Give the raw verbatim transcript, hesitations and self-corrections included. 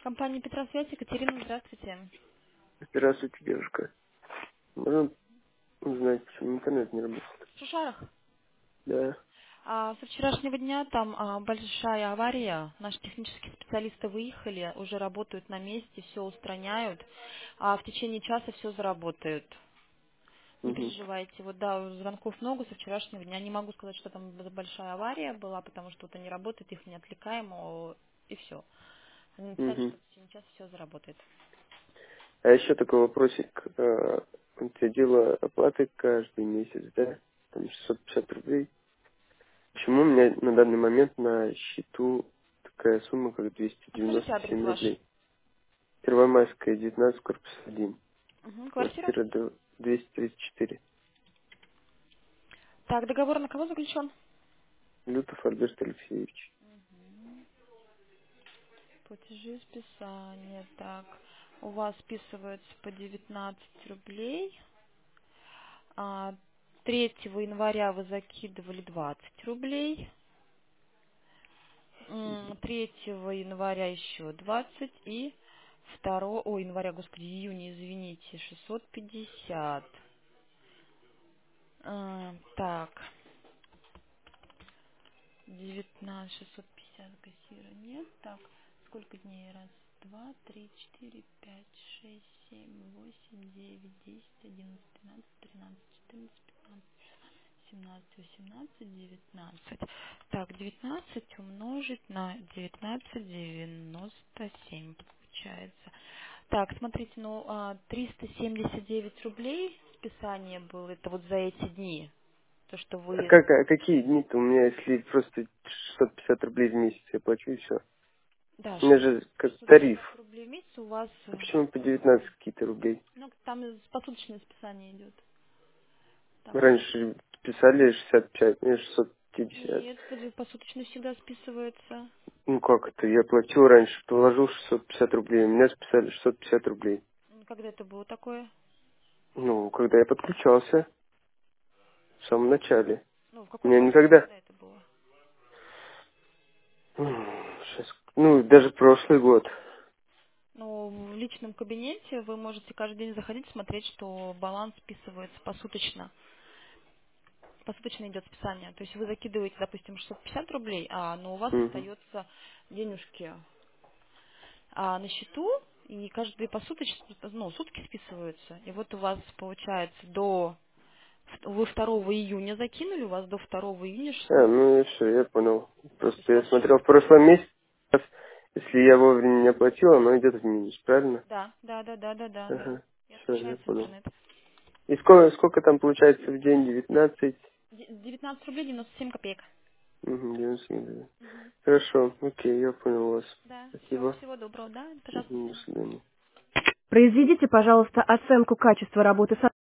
Компания Петросвязь, Екатерина, здравствуйте. Здравствуйте, девушка. Можно узнать, почему интернет не работает? В Шушарах. Да. А, со вчерашнего дня там а, большая авария. Наши технические специалисты выехали, уже работают на месте, все устраняют. А в течение часа все заработают. Не Угу. переживайте. Вот да, звонков много со вчерашнего дня. Не могу сказать, что там б- большая авария была, потому что вот они работают, их не отвлекаем, о, и все. Они написали, Угу. что в течение часа все заработает. А еще такой вопросик. А, вот я делаю оплаты каждый месяц, да? Там шестьсот пятьдесят рублей. Почему у меня на данный момент на счету такая сумма, как двести Подскажите девяносто адрес семь ваш. рублей? Первомайская, девятнадцать, корпус один. Мгм, квартира. Квартира д- двести тридцать четыре. Так, договор на кого заключен? Лютов Альберт Алексеевич. Платежи списания. Так, у вас списывается по девятнадцать рублей. А, третьего января вы закидывали двадцать рублей. М, третьего января еще двадцать и второго о, января, господи, июня, извините, шестьсот пятьдесят. А, так, девятнадцать, шестьсот пятьдесят кассира нет. Так, сколько дней? Раз, два, три, четыре, пять, шесть, семь, восемь, девять, десять, одиннадцать, двенадцать, тринадцать, четырнадцать, пятнадцать, семнадцать, восемнадцать, девятнадцать. Так, девятнадцать умножить на девятнадцать девяносто семь получается. Так, смотрите, ну а, триста семьдесят девять рублей списание было, это вот за эти дни, то, что А, вы... как, а какие дни-то у меня, если просто шестьсот пятьдесят рублей в месяц я плачу и все? Да, У меня шестьсот же как шестьсот тариф. пятьдесят рублей в месяц у вас... А э, почему по девятнадцать какие-то рублей? Ну, там из- посуточное списание идет. Там у вас... Раньше писали шестьдесят пять, мне шестьсот пятьдесят. Нет, посуточно всегда списывается. Ну как это? Я платил раньше, положил шестьсот пятьдесят рублей, у меня списали шестьсот пятьдесят рублей. М, Когда это было такое? Ну, когда я подключался, в самом начале. Ну, в У какой меня месяц? никогда... Когда это было? Сейчас, ну, даже прошлый год. Ну, в личном кабинете вы можете каждый день заходить, смотреть, что баланс списывается посуточно. Посуточно идет списание. То есть вы закидываете, допустим, шестьсот пятьдесят рублей, а, но у вас Мгм. остается денежки а, на счету, и каждые посуточно, ну, сутки списываются. И вот у вас получается до... Вы второго июня закинули, у вас до второго июня А, шестьсот... ну и все, я понял. Да, то есть Просто у я вас смотрел в прошлом месяце, если я вовремя не оплатил, оно идет в минус, правильно? Да, да, да, да, да, да, да. Ага, И все, я отключается понял. интернет. И сколько, сколько там получается в день? девятнадцать? Де- девятнадцать рублей девяносто семь копеек. Угу, девяносто семь, да. Мгм. Хорошо, окей, я понял вас. Да, все, Спасибо. всего доброго, да, пожалуйста, Мгм, до всем. свидания. Произведите, пожалуйста, оценку качества работы